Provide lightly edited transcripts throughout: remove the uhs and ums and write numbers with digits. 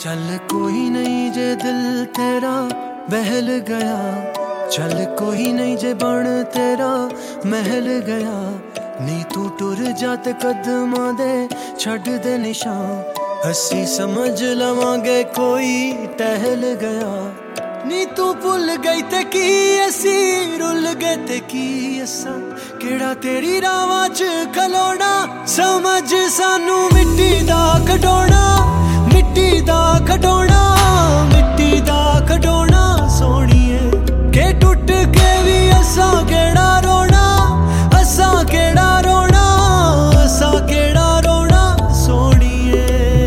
चल कोई नहीं जे दिल तेरा बहल गया, चल कोई नहीं जे बन तेरा महल गया। नी तू टुर जात कदमां दे छड़ दे निशान, असी समझ लवांगे कोई टहल गया। नी तू भुल गई ते की असी रुल गए ते की असा, केड़ा तेरी रावां च खलोना। समझ सानू मिट्टी दा खडोना, मिट्टी दा खडोना, मिट्टी दा खडोना सोहणीए। के टुट के भी असा केड़ा रोना, असा केड़ा रोना, असा केड़ा रोना सोहणीए।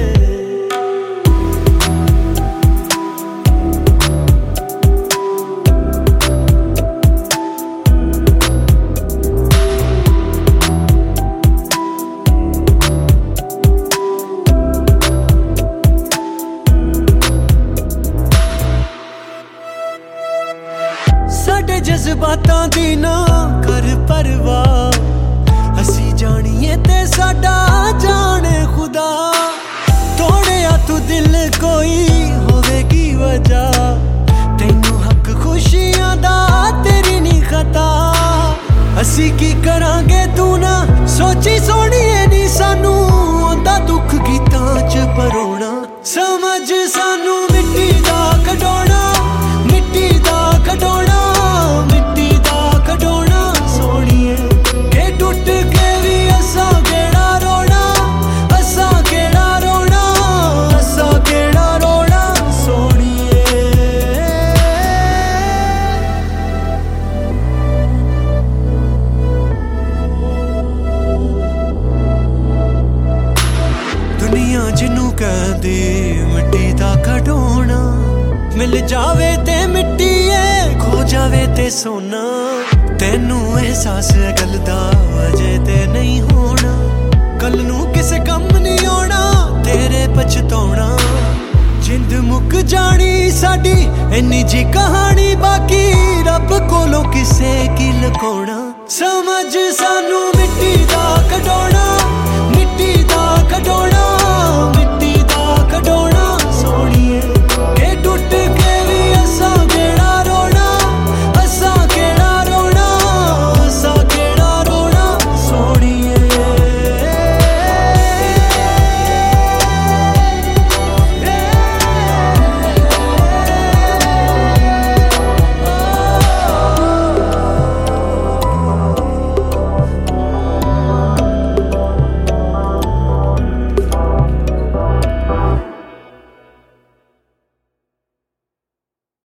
साडे जज्बातां दी ना कर परवाह, असी जानिए ते साडा जाने खुदा। तोड़िया तू दिल कोई होवेगी वजह, तैनू हक खुशियां दा तेरी नी खता। असी की करांगे तू ना सोची सोहणीए, नी सानू आंदा दुख गीतां च परोना। समझ सानू मिट्टी दा खडोना, मिट्टी दा खडोना, मिट्टी दा खडोना सोहणीए। के टुट के भी असा केड़ा रोना, असा केड़ा रोना, असा केड़ा रोना सोहणीए। दुनिया जिन्नू कहदी मिट्टी दा खडोना, मिल जावे ते मिट्टी है, खो जावे ते सोना। तैनू एहसास गल दा अजे ते नहीं होना, कल नू किसे कम नहीं होना तेरे पछतौना। जिंद मुक जानी साडी इन्नी जी कहानी, बाकी रब कोलों किसे की लकोना। समझ सानू मिट्टी दा खडोना,